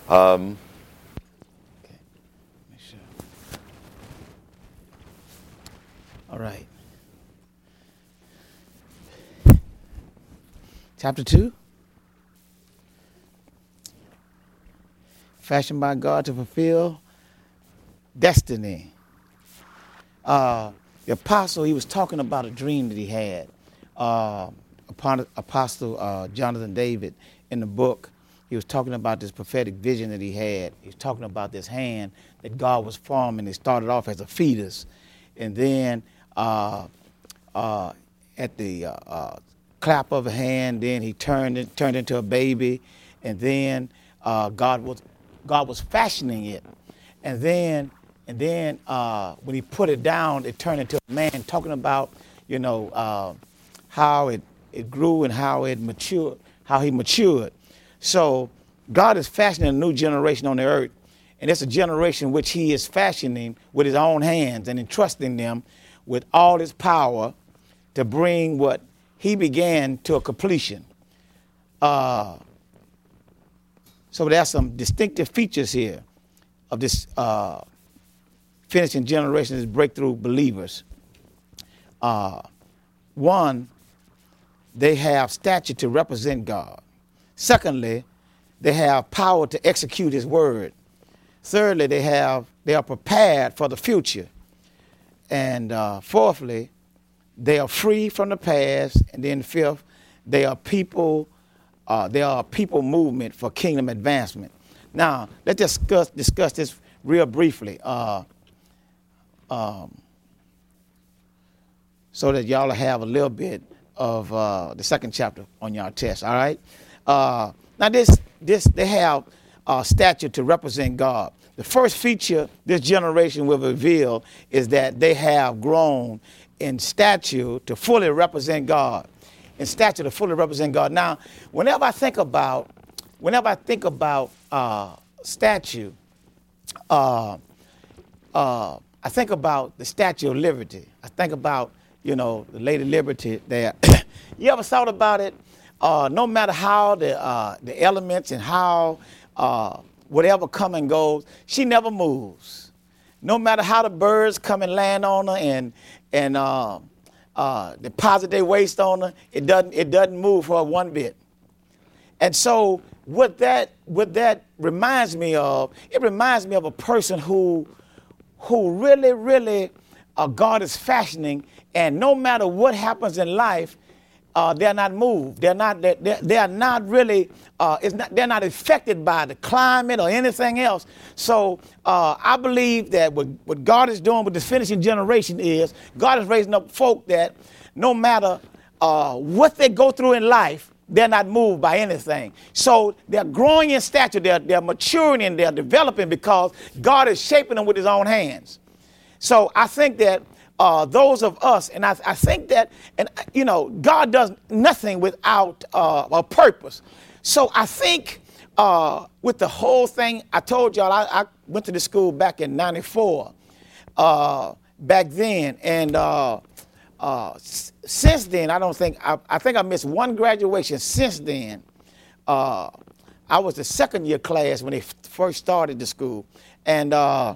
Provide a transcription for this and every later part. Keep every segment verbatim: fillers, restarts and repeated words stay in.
Um, Okay. Make sure. All right. Chapter two. Fashioned by God to fulfill destiny. Uh, the apostle, he was talking about a dream that he had. Uh, upon Apostle uh, Jonathan David in the book, he was talking about this prophetic vision that he had. He was talking about this hand that God was forming. It started off as a fetus, and then uh, uh, at the uh, uh, clap of a hand, then he turned it, turned into a baby, and then uh, God was God was fashioning it, and then and then uh, when he put it down, it turned into a man. Talking about you know uh, how it it grew and how it matured, how he matured. So God is fashioning a new generation on the earth, and it's a generation which he is fashioning with his own hands and entrusting them with all his power to bring what he began to a completion. Uh, so there are some distinctive features here of this uh, finishing generation, this breakthrough believers. Uh, one, they have stature to represent God. Secondly, they have power to execute his word. Thirdly, they have they are prepared for the future. And uh, fourthly, they are free from the past. And then fifth, they are people, uh, they are a people movement for kingdom advancement. Now, let's discuss discuss this real briefly, uh, um, so that y'all have a little bit of uh, the second chapter on your test. All right. Uh, now, this this they have uh, stature to represent God. The first feature this generation will reveal is that they have grown in stature to fully represent God. In stature to fully represent God. Now, whenever I think about, whenever I think about uh, statue, uh, uh, I think about the Statue of Liberty. I think about, you know, the Lady Liberty there. You ever thought about it? Uh, no matter how the uh, the elements and how uh, whatever come and goes, she never moves. No matter how the birds come and land on her and and uh, uh, deposit their waste on her, it doesn't it doesn't move for her one bit. And so what that what that reminds me of, it reminds me of a person who who really really uh, God is fashioning, and no matter what happens in life, Uh, they're not moved. They're not. They're, they're not really. Uh, it's not. They're not affected by the climate or anything else. So uh, I believe that what, what God is doing with this finishing generation is God is raising up folk that no matter uh, what they go through in life, they're not moved by anything. So they're growing in stature. They're they're maturing and they're developing because God is shaping them with His own hands. So I think that. Uh, those of us, and I, I think that, and you know, God does nothing without uh, a purpose. So I think uh, with the whole thing, I told y'all I, I went to the school back in ninety-four, uh, back then, and uh, uh, s- since then, I don't think, I, I think I missed one graduation since then. Uh, I was the second year class when they f- first started the school, and uh,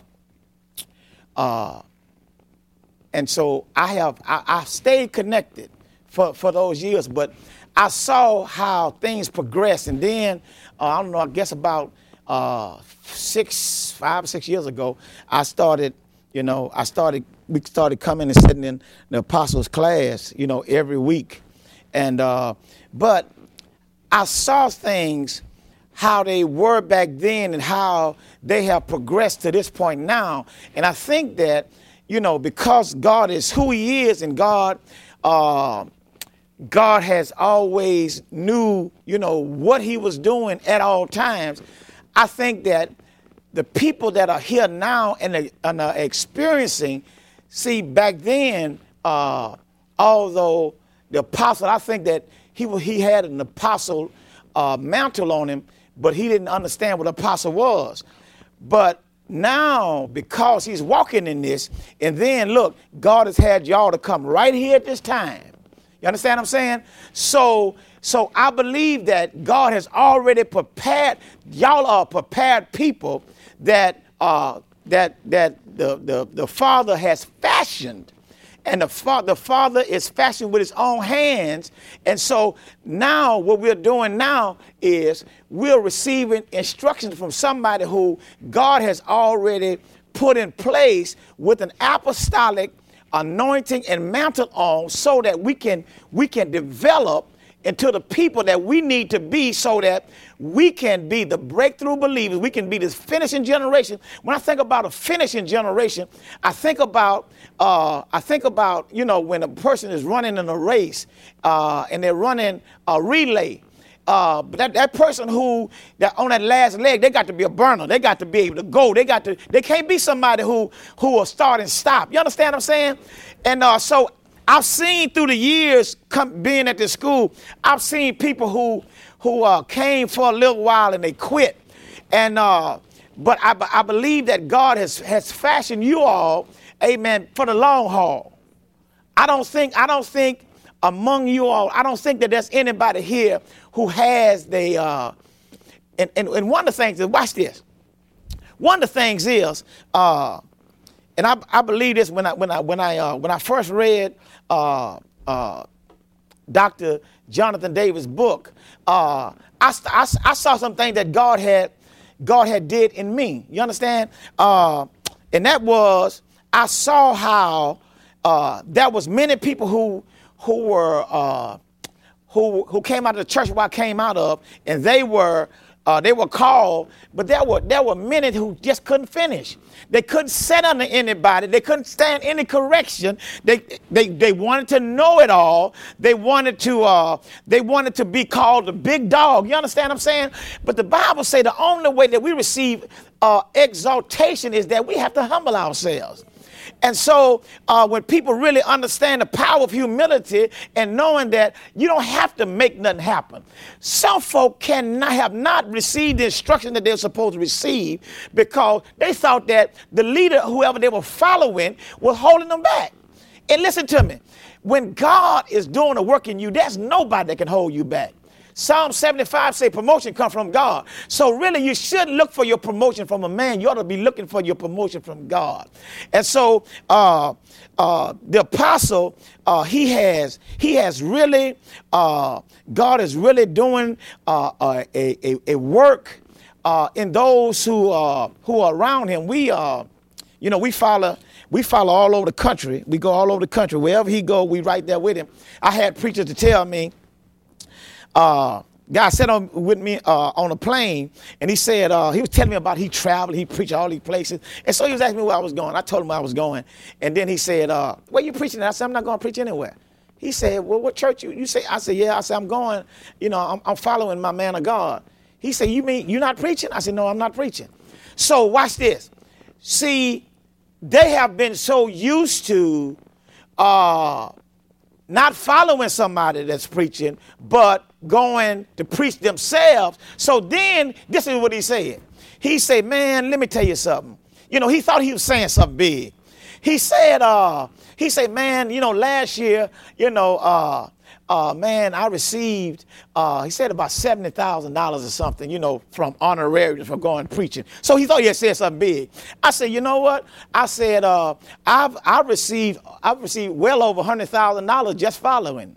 uh, And so I have, I, I stayed connected for, for those years, but I saw how things progressed. And then, uh, I don't know, I guess about uh, six, five or six years ago, I started, you know, I started, we started coming and sitting in the apostles' class, you know, every week. And, uh, but I saw things, how they were back then and how they have progressed to this point now. And I think that, you know, because God is who He is, and God, uh, God has always knew, you know, what He was doing at all times. I think that the people that are here now and are, and are experiencing, see, back then, uh, although the apostle, I think that he he had an apostle uh, mantle on him, but he didn't understand what apostle was. But now, because he's walking in this, and then look, God has had y'all to come right here at this time. You You understand what I'm saying? So, so I believe that God has already prepared, y'all are prepared people that uh, that that the, the, the Father has fashioned. And the, fa- the Father is fashioned with his own hands. And so now what we're doing now is we're receiving instructions from somebody who God has already put in place with an apostolic anointing and mantle on, so that we can we can develop into the people that we need to be, so that we can be the breakthrough believers. We can be this finishing generation. When I think about a finishing generation, I think about uh, I think about you know when a person is running in a race uh, and they're running a relay. Uh, but that, that person who that on that last leg, they got to be a burner. They got to be able to go. They got to. They can't be somebody who who will start and stop. You understand what I'm saying? And uh, so I've seen through the years come, being at this school, I've seen people who who uh, came for a little while and they quit. And uh, but I, I believe that God has has fashioned you all, amen, for the long haul. I don't think I don't think among you all, I don't think that there's anybody here who has the, uh, and, and, and one of the things is, watch this. One of the things is, uh, and I, I believe this when I when I when I uh, when I first read uh, uh, Doctor Jonathan Davis' book, uh, I, I, I saw some things that God had God had did in me. You understand? Uh, and that was, I saw how uh, there was many people who who were uh, who who came out of the church where I came out of, and they were uh, they were called, but there were there were many who just couldn't finish. They couldn't sit under anybody. They couldn't stand any correction. They they they wanted to know it all. They wanted to uh, they wanted to be called the big dog. You understand what I'm saying? But the Bible say the only way that we receive uh, exaltation is that we have to humble ourselves. And so uh, when people really understand the power of humility and knowing that you don't have to make nothing happen. Some folk cannot have not received the instruction that they're supposed to receive because they thought that the leader, whoever they were following, was holding them back. And listen to me. When God is doing a work in you, there's nobody that can hold you back. Psalm seventy-five say promotion comes from God. So really you shouldn't look for your promotion from a man. You ought to be looking for your promotion from God. And so uh, uh, the apostle, uh, he has he has really, uh, God is really doing uh, a, a, a work uh, in those who, uh, who are around him. We, uh, you know, we follow We follow all over the country. We go all over the country. Wherever he go, we right there with him. I had preachers to tell me, Uh, guy sat on with me uh, on a plane, and he said uh, he was telling me about he traveled, he preached all these places, and so he was asking me where I was going. I told him where I was going, and then he said, uh, "Where you preaching at?" I said, "I'm not going to preach anywhere." He said, "Well, what church you?" You say? I said, "Yeah." I said, "I'm going. You know, I'm, I'm following my man of God." He said, "You mean you're not preaching?" I said, "No, I'm not preaching." So watch this. See, they have been so used to uh, not following somebody that's preaching, but going to preach themselves. So then, this is what he said. He said, "Man, let me tell you something." You know, he thought he was saying something big. He said, uh, he said, "Man, you know, last year, you know, uh, uh, man, I received," uh, he said about seventy thousand dollars or something, you know, from honorariums for going preaching. So he thought he had said something big. I said, "You know what?" I said, uh, I've, I've received, I've received well over one hundred thousand dollars just following.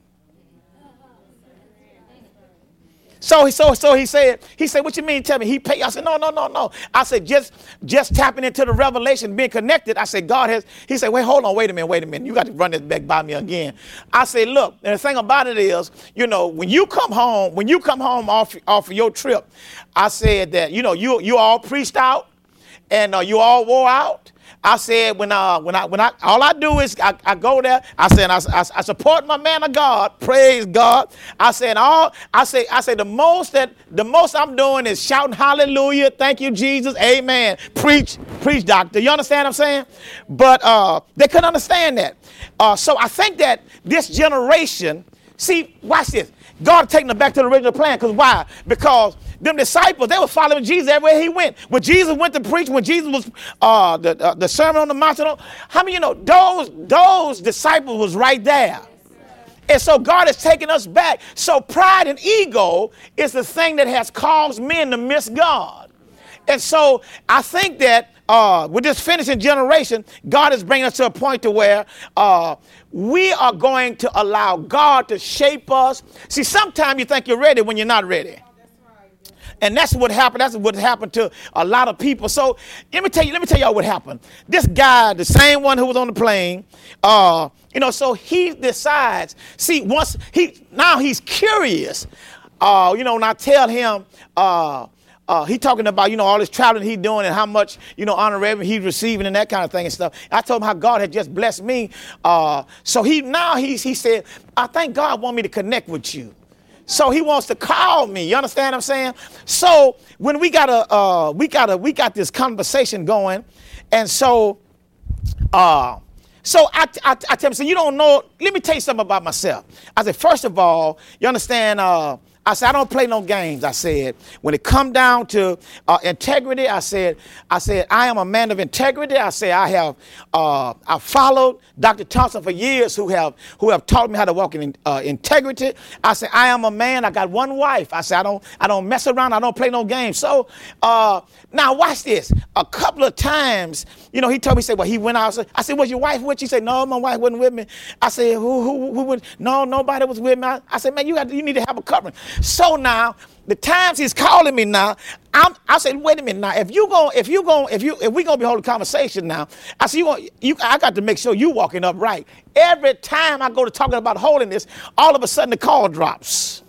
So he so so he said, he said, "What you mean tell me he paid?" I said, "No, no, no, no." I said, just just tapping into the revelation, being connected. I said, God has, he said, "Wait, hold on, wait a minute, wait a minute. You got to run this back by me again." I said, "Look, and the thing about it is, you know, when you come home, when you come home off, off of your trip," I said that, you know, you you all preached out and uh, you all wore out. I said, when uh when I when I all I do is I, I go there. I said I, I, I support my man of God. Praise God. I said all I say I say the most that the most I'm doing is shouting hallelujah. Thank you, Jesus. Amen. Preach, preach, doctor. You understand what I'm saying? But uh they couldn't understand that. Uh so I think that this generation, see, watch this. God taking them back to the original plan. Because why? Because them disciples, they were following Jesus everywhere he went. When Jesus went to preach, when Jesus was uh, the, uh, the Sermon on the Mount, how many of you know those, those disciples was right there? And so God has taken us back. So pride and ego is the thing that has caused men to miss God. And so I think that uh, with this finishing generation, God is bringing us to a point to where uh, we are going to allow God to shape us. See, sometimes you think you're ready when you're not ready. And that's what happened. That's what happened to a lot of people. So let me tell you, let me tell y'all what happened. This guy, the same one who was on the plane, uh, you know, so he decides, see, once he, now he's curious, uh, you know, and I tell him, uh, uh, he talking about, you know, all this traveling he doing and how much, you know, honorarium he's receiving and that kind of thing and stuff. I told him how God had just blessed me. Uh, so he, now he's, he said, I think God want me to connect with you. So he wants to call me. You understand what I'm saying? So when we got a, uh, we got a, we got this conversation going, and so, uh, so I, I, I tell him, so you don't know. Let me tell you something about myself. I said, first of all, you understand. Uh, I said, I don't play no games. I said, when it come down to uh, integrity, I said, I said, I am a man of integrity. I said, I have, uh, I followed Doctor Thompson for years, who have, who have taught me how to walk in uh, integrity. I said, I am a man. I got one wife. I said, I don't, I don't mess around. I don't play no games. So uh, now watch this. A couple of times, you know, he told me, he said, well, he went out. I said, was your wife with you? He said, no, my wife wasn't with me. I said, who, who, who would? No, nobody was with me. I, I said, man, you got, you need to have a covering. So now, the times he's calling me now, I'm, I said, wait a minute now. If you going, if you going, if you, if we gonna be holding a conversation now, I said, you, gonna, you, I got to make sure you walking up right. Every time I go to talking about holiness, all of a sudden the call drops.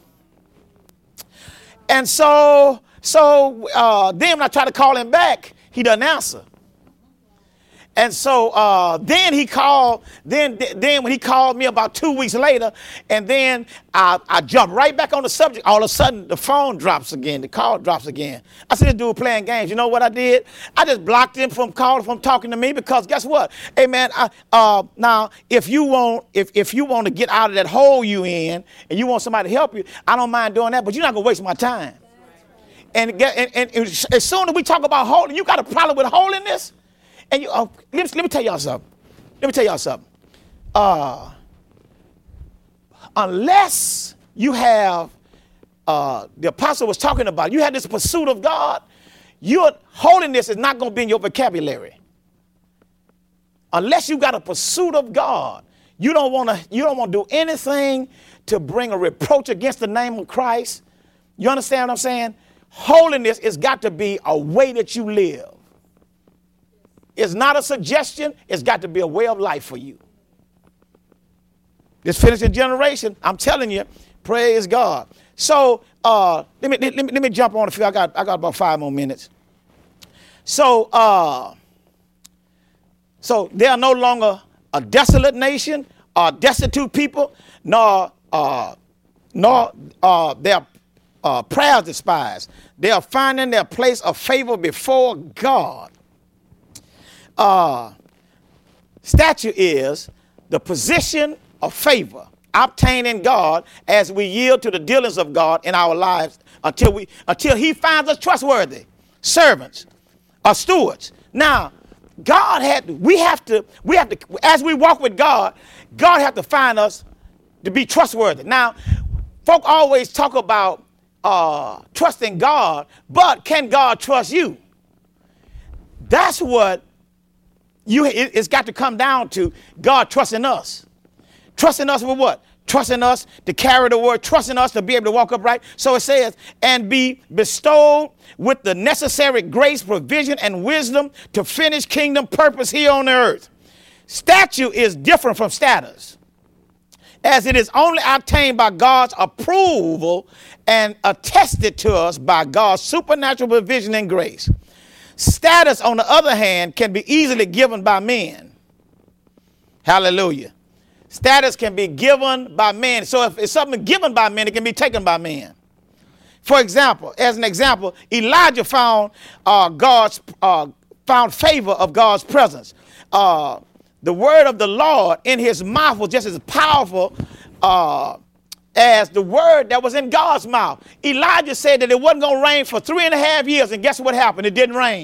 And so, so uh, then when I try to call him back, he doesn't answer. And so uh, then he called, then then when he called me about two weeks later, and then I, I jumped right back on the subject. All of a sudden, the phone drops again. The call drops again. I said, this dude playing games. You know what I did? I just blocked him from calling, from talking to me, because guess what? Hey, man, I, uh, now, if you want if, if you want to get out of that hole you in and you want somebody to help you, I don't mind doing that, but you're not going to waste my time. And, get, and, and, and as soon as we talk about holiness, you got a problem with holiness? And you, uh, let, me, let me tell y'all something. Let me tell y'all something. Uh, unless you have, uh, the apostle was talking about, you have this pursuit of God, your holiness is not going to be in your vocabulary. Unless you got a pursuit of God, you don't want to. You don't want to do anything to bring a reproach against the name of Christ. You understand what I'm saying? Holiness has got to be a way that you live. It's not a suggestion. It's got to be a way of life for you. This finishing generation, I'm telling you, praise God. So uh, let me let me let me jump on a few. I got I got about five more minutes. So uh, so they are no longer a desolate nation or destitute people, nor uh, nor uh, their uh, prayers despised. They are finding their place of favor before God. Uh, statue is the position of favor obtained in God as we yield to the dealings of God in our lives until we until he finds us trustworthy servants or stewards. Now, God had we have to we have to as we walk with God, God have to find us to be trustworthy. Now, folk always talk about uh, trusting God, but can God trust you? That's what You, it, it's got to come down to God trusting us. Trusting us with what? Trusting us to carry the word, trusting us to be able to walk upright. So it says, and be bestowed with the necessary grace, provision, and wisdom to finish kingdom purpose here on the earth. Statue is different from status, as it is only obtained by God's approval and attested to us by God's supernatural provision and grace. Status, on the other hand, can be easily given by men. Hallelujah. Status can be given by men. So if it's something given by men, it can be taken by men. For example, as an example, Elijah found uh, God's uh, found favor of God's presence. Uh, the word of the Lord in his mouth was just as powerful uh, as the word that was in God's mouth. Elijah said that it wasn't going to rain for three and a half years, and guess what happened? It didn't rain.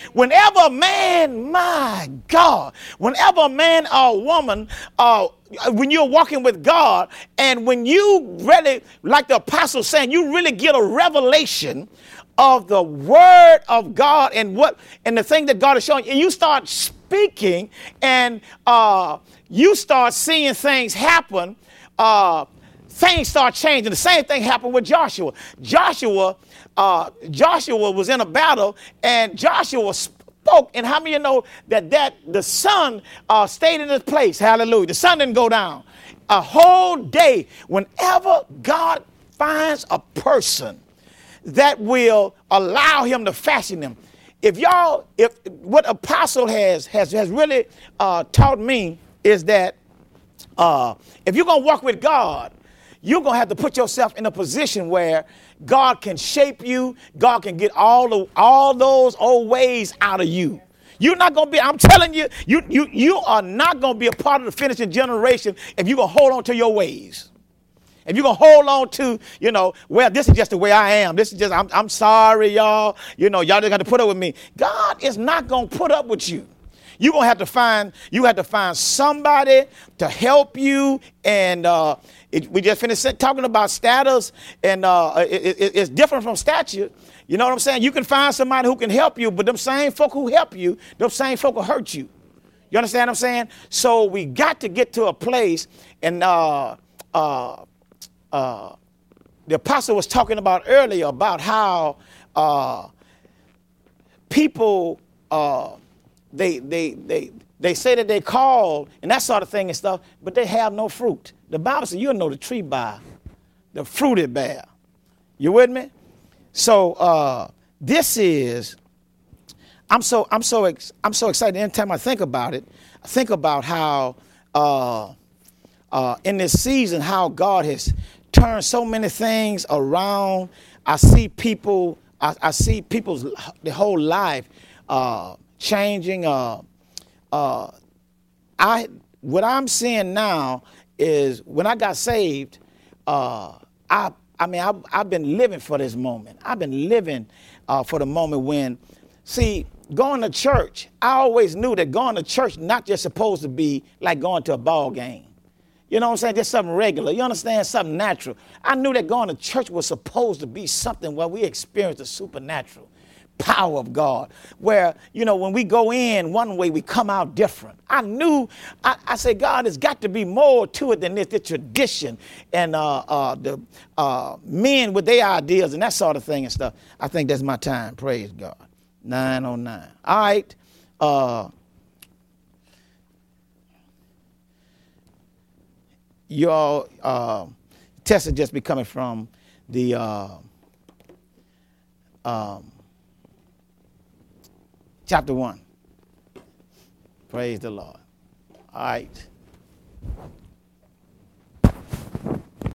Whenever a man, my God, whenever a man or a woman, uh, when you're walking with God, and when you really, like the apostle saying, you really get a revelation of the word of God and what and the thing that God is showing you, and you start speaking, and uh, you start seeing things happen, uh, things start changing. The same thing happened with Joshua. Joshua, uh, Joshua was in a battle, and Joshua spoke. And how many of you know that that the sun uh, stayed in its place? Hallelujah. The sun didn't go down a whole day. Whenever God finds a person that will allow him to fashion them. If y'all, if what apostle has has has really uh, taught me is that uh, if you're gonna walk with God, you're gonna have to put yourself in a position where God can shape you. God can get all the all those old ways out of you. You're not gonna be. I'm telling you, you you you are not gonna be a part of the finishing generation if you're gonna hold on to your ways. If you're going to hold on to, you know, well, this is just the way I am. This is just, I'm, I'm sorry, y'all. You know, y'all just got to put up with me. God is not going to put up with you. You're going to have to find, you have to find somebody to help you. And uh, it, we just finished talking about status, and uh, it, it, it's different from stature. You know what I'm saying? You can find somebody who can help you, but them same folk who help you, them same folk will hurt you. You understand what I'm saying? So we got to get to a place, and uh, uh, Uh, the apostle was talking about earlier about how uh, people uh, they they they they say that they call and that sort of thing and stuff, but they have no fruit. The Bible says you'll know the tree by the fruit it bear. You with me? So uh, this is I'm so I'm so ex- I'm so excited. Anytime I think about it, I think about how uh, uh, in this season how God has turn so many things around. I see people, I, I see people's the whole life uh, changing. Uh, uh, I what I'm seeing now is when I got saved, uh, I I mean I, I've been living for this moment. I've been living uh, for the moment when, see, going to church. I always knew that going to church not just supposed to be like going to a ball game. You know what I'm saying? Just something regular. You understand? Something natural. I knew that going to church was supposed to be something where we experience the supernatural power of God. Where, you know, when we go in one way, we come out different. I knew, I, I said, God, there's got to be more to it than this, the tradition and uh, uh, the uh, men with their ideas and that sort of thing and stuff. I think that's my time. Praise God. nine oh nine. All right. Uh, Your uh, test will just be coming from the uh, um, chapter one. Praise the Lord. All right.